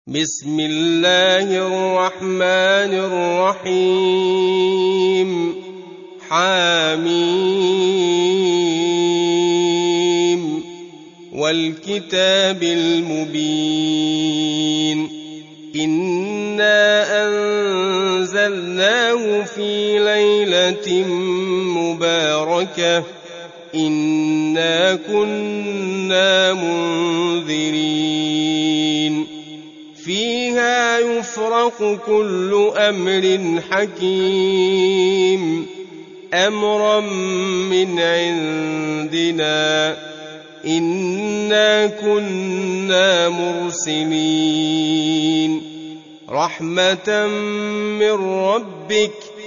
بسم الله الرحمن الرحيم حميم والكتاب المبين إنا أنزلناه في ليلة مباركة إنا كنا منذرين فيها يفرق كل أمر حكيم أمرا من عندنا إنا كنا مرسلين رحمة من ربك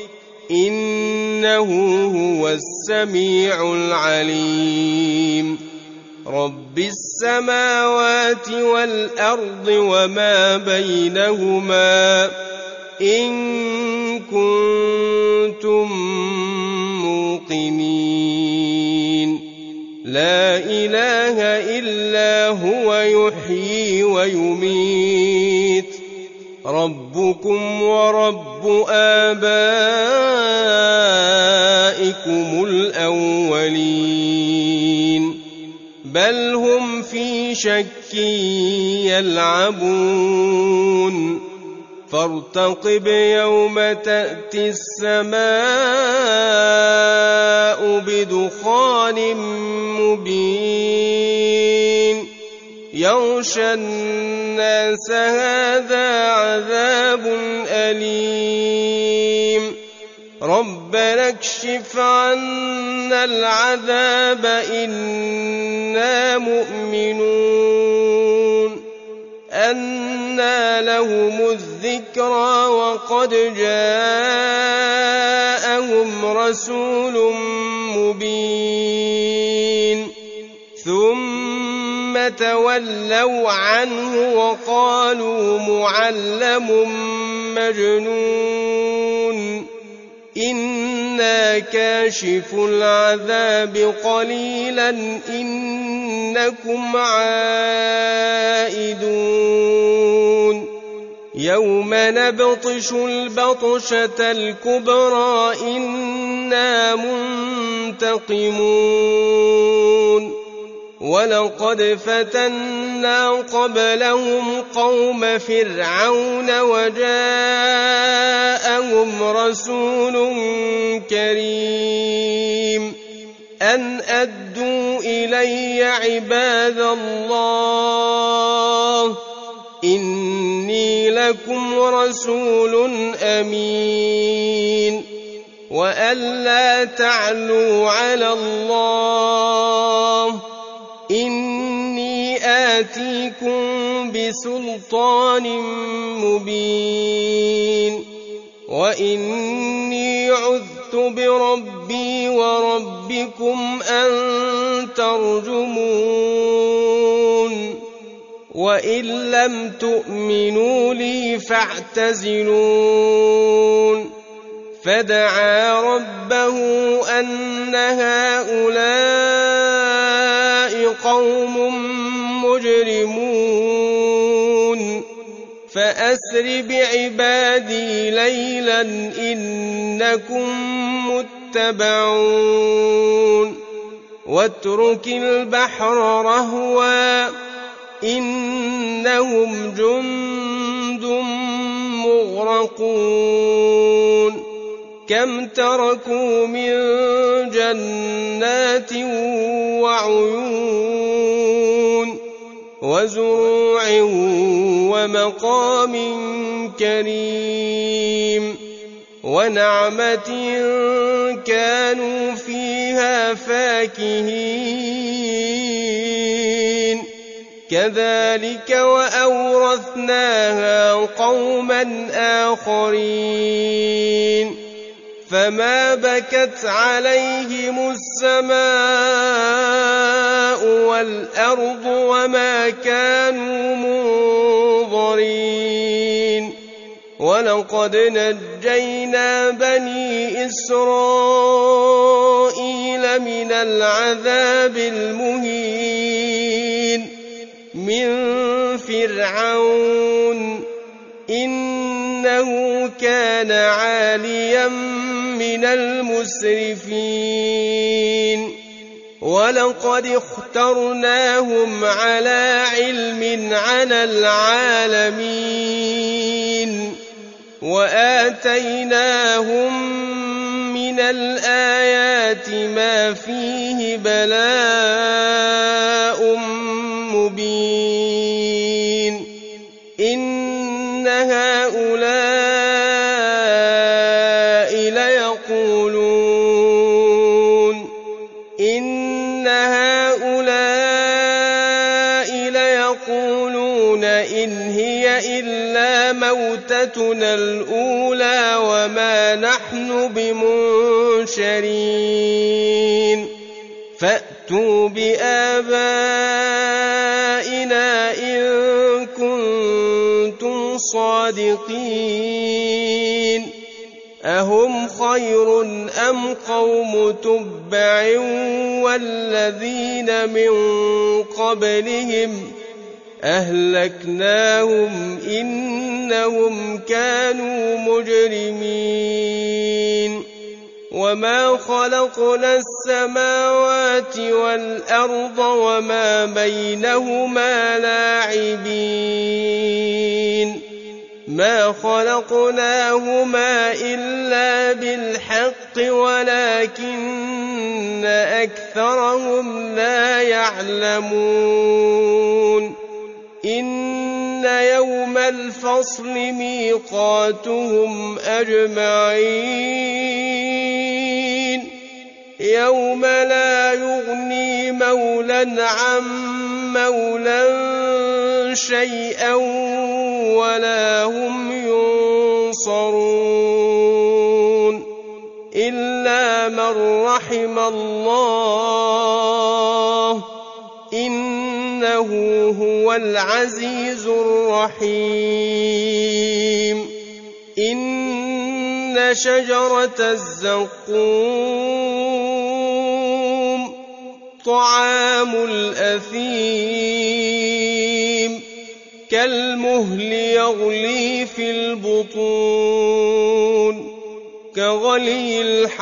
إنه هو السميع العليم رب السماوات والأرض وما بينهما إن كنتم موقنين لا إله إلا هو يحيي ويميت ربكم ورب آبائكم الأولين بل هم في شك يلعبون فارتقب يوم تأتي السماء بدخان مبين يغشى الناس هذا عذاب أليم ربنا اكشف عنا العذاب إنا مؤمنون أنى لهم الذكرى وقد جاءهم رسول مبين ثم تولوا عنه وقالوا معلم مجنون إنا كاشف العذاب قليلا إنكم عائدون يوم نبطش البطشة الكبرى إنا منتقمون ولقد فتنا قبلهم قوم فرعون وجاءهم رسول كريم أن أدوا إلي عباد الله إني لكم رسول أمين وأن لا تعلوا على الله إني آتيكم بسلطان مبين وإني عذت بربي وربكم أن ترجمون وإن لم تؤمنوا لي فاعتزلون فدعا ربه أن هؤلاء قوم مجرمون فأسر بعبادي ليلا إنكم متبعون واترك البحر رهوا إنهم جند مغرقون كم تركوا من جنات وعيون وزروع ومقام كريم ونعمة كانوا فيها فاكهين كذلك وأورثناها قوما آخرين فما بكت عليهم السماء والأرض وما كانوا منظرين ولقد نجينا بني إسرائيل من العذاب المهين من فرعون إنه كان عاليا من المسرفين ولقد اخترناهم على علم على العالمين وآتيناهم من الآيات ما فيه بلاء مبين إن هؤلاء ليقولون إن هي إلا موتتنا الأولى وما نحن بمنشرين فأتوا بآبائنا إن كنتم صادقين أهم خير أم قوم تبع والذين من قبلهم أهلكناهم إنهم كانوا مجرمين وما خلقنا السماوات والأرض وما بينهما لاعبين ما خلقناهما إلا بالحق ولكن أكثرهم لا يعلمون إن يوم الفصل ميقاتهم أجمعين يوم لا يغني مولى عن مولى شيئا ولا هم ينصرون إلا من رحم الله إنه هو العزيز الرحيم إن شجرة الزقوم طعام الأثيم كالمهل يغلي في البطون كغلي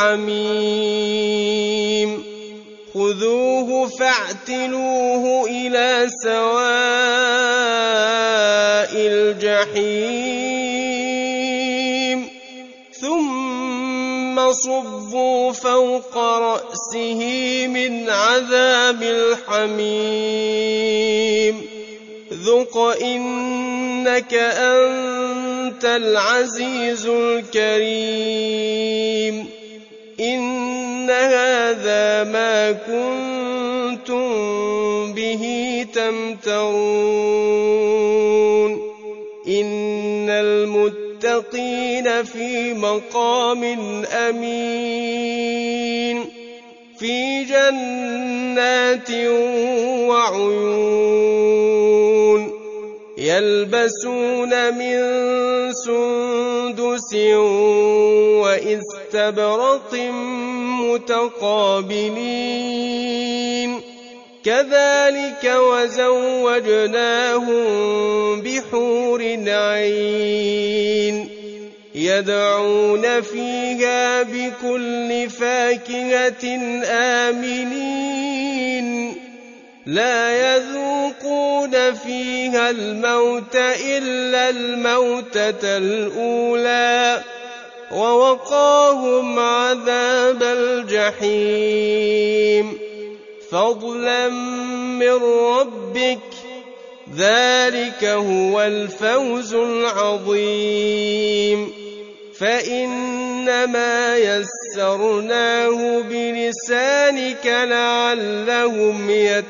الحميم خذوه فاعتلوه إلى سواء الجحيم ثم صبوا فوق رأسه من عذاب الحميم ذق إنك أنت العزيز الكريم إن هذا ما كنتم به تمترون إن المتقين في مقام أمين في جنات وعيون يلبسون من سندس وإستبرق متقابلين كذلك وزوجناهم بحور عين يدعون فيها بكل فاكهة آمنين لا يذوقون فيها الموت إلا الموتة الأولى ووقاهم عذاب الجحيم فضلا من ربك ذلك هو الفوز العظيم فإنما يسرناه بلسانك لعلهم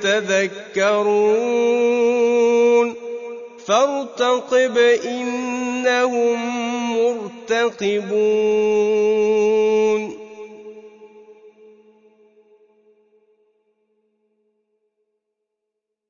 يتذكرون فارتقب إنهم مرتقبون